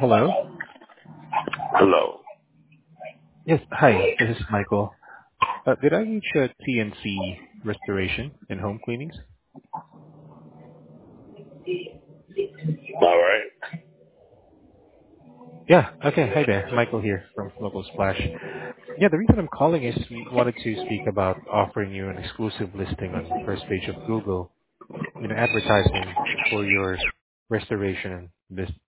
Hello. Hello. Yes. Hi, this is Michael. Did I reach TNC Restoration and Home Cleanings? All right. Yeah. Okay. Hi there. Michael here from Local Splash. Yeah, the reason I'm calling is we wanted to speak about offering you an exclusive listing on the first page of Google, advertising for your restoration and